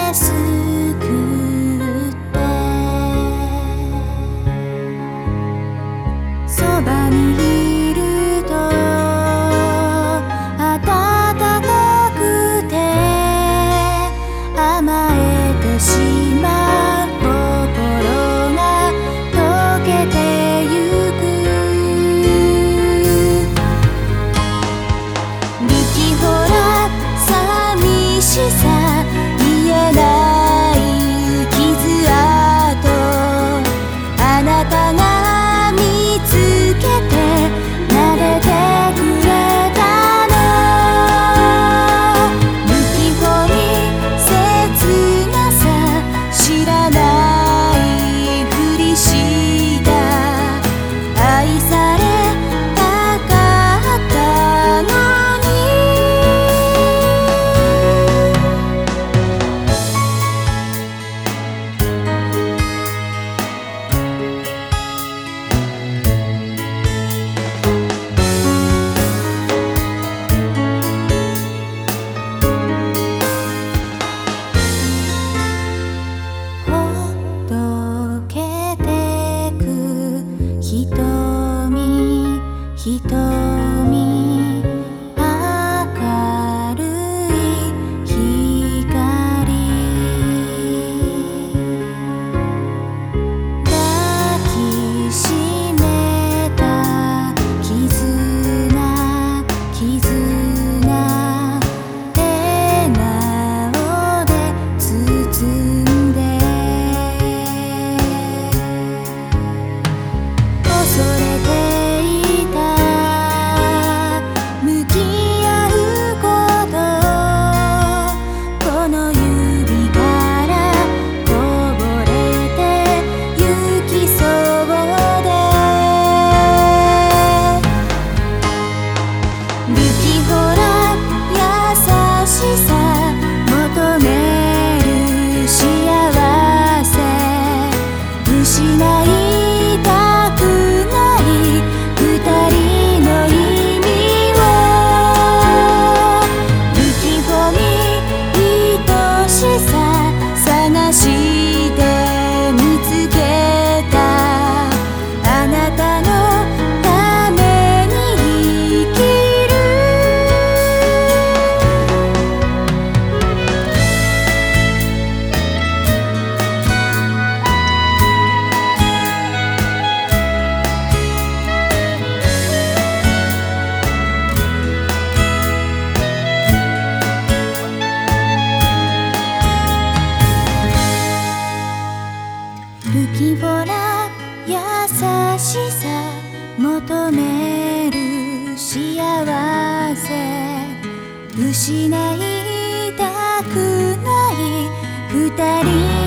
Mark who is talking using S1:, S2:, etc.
S1: 救ってそばにいると暖かくて甘えてしまう心が溶けてゆく不気ほら寂しさ言えない傷跡あなたが見つけて撫でてくれたの不気ほに切なさ知らないふりした愛されたかったのにほどけてく瞳瞳明るい光抱きしめた絆笑顔で包んで恐れていた向き合うことこの指からこぼれてゆきそうで不気ほら優しさ求める幸せ失いたくない二人の意味を不気ほに愛しさ探して見つけたあなたのために生きる不気ほら優しさ求める幸せ失いたくない二人